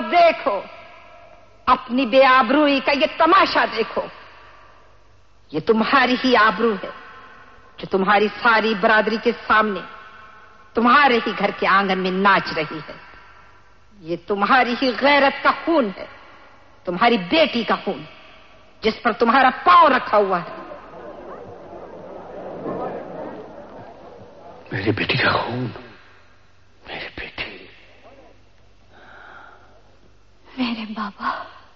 देखो, अपनी बेआबरूई का ये तमाशा देखो। ये तुम्हारी ही आबरू है जो तुम्हारी सारी बरादरी के सामने तुम्हारे ही घर के आंगन में नाच रही है। ये तुम्हारी ही गैरत का खून है, तुम्हारी बेटी का खून, जिस पर तुम्हारा पांव रखा हुआ है। मेरी बेटी का खून? मेरी बेटी? मेरे बाबा।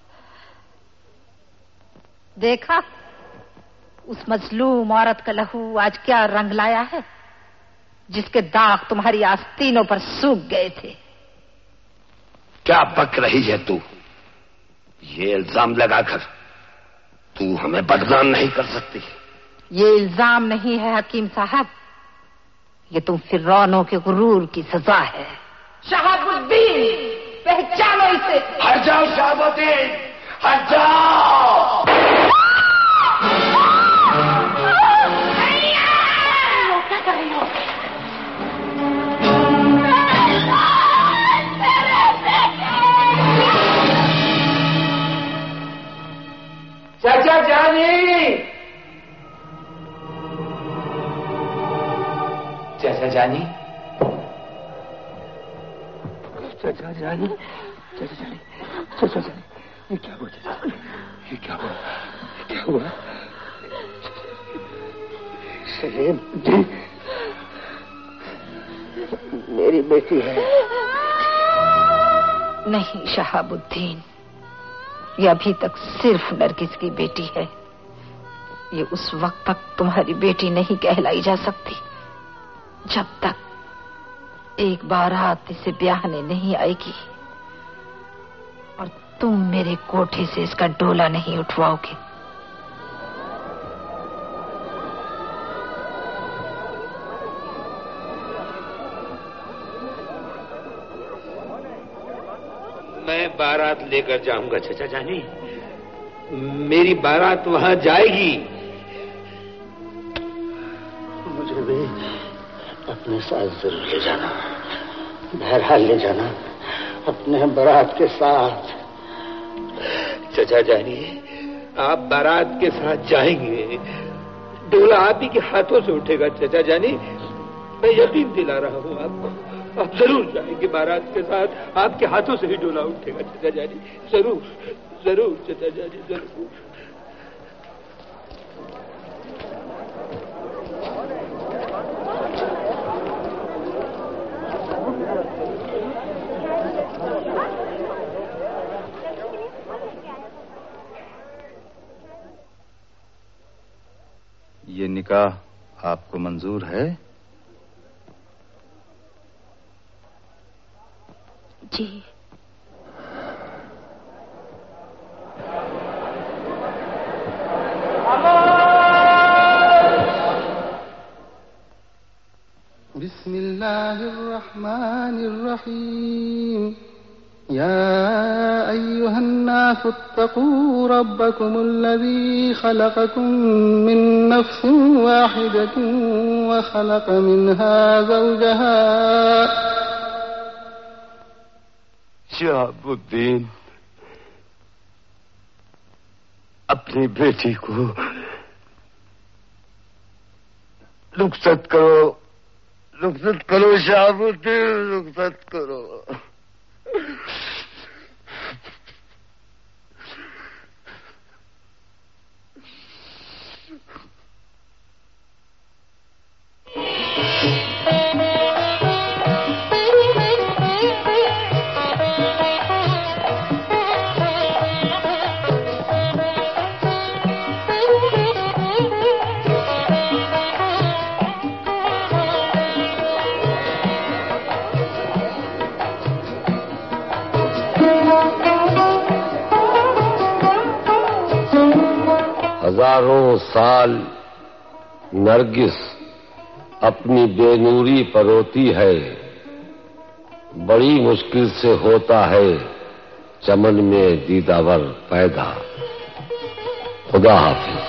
देखा उस मजलूम औरत का लहू आज क्या रंग लाया है, जिसके दाग तुम्हारी आस्तीनों पर सूख गए थे। क्या बक रही है तू? ये इल्जाम लगाकर तू हमें बदनाम नहीं कर सकती। ये इल्जाम नहीं है हकीम साहब, ये तुम फिरौनों के गुरूर की सजा है। शहाबुद्दीन, पहचानो इसे। हट जाओ शहाबुद्दीन, हट जाओ। क्या कर रही हो? चाचा जानी, चाचा जानी, चाचा जानी, चाचा जानी, चाचा जानी, ये क्या हुआ चाचा? ये क्या हुआ? क्या हुआ? सलीम जी, मेरी बेटी है। नहीं शहाबुद्दीन, ये अभी तक सिर्फ नरगिस की बेटी है। ये उस वक्त तक तुम्हारी बेटी नहीं कहलाई जा सकती जब तक एक बारात इसे ब्याहने नहीं आएगी और तुम मेरे कोठे से इसका डोला नहीं उठवाओगे। मैं बारात लेकर जाऊंगा चाचा जानी, मेरी बारात वहां जाएगी। मुझे भी अपने साथ जरूर ले जाना, बहरहाल ले जाना अपने बारात के साथ। चाचा जानी, आप बारात के साथ जाएंगे, डोला आप ही के हाथों से उठेगा चाचा जानी, मैं यकीन दिला रहा हूं आपको। आप जरूर जाएंगे बारात के साथ, आपके हाथों से ही डोला उठेगा चाचा जानी, जरूर जरूर चाचा जानी, जरूर। ये निकाह आपको मंजूर है? जी। बिस्मिल्लाहिर्रहमानिर्रहीम। या अय्युहन्नास इत्तक़ू रब्बकुमुल्लज़ी ख़लक़कुम मिन नफ़्सिन वाहिदतिन व ख़लक़ मिन्हा ज़ौजहा। शहाबुद्दीन, अपनी बेटी को रुखसत करो, रुखसत करो शहाबुद्दीन, रुखसत करो। हजारों साल नरगिस अपनी बेनूरी पर रोती है, बड़ी मुश्किल से होता है चमन में दीदावर पैदा। खुदा हाफिज।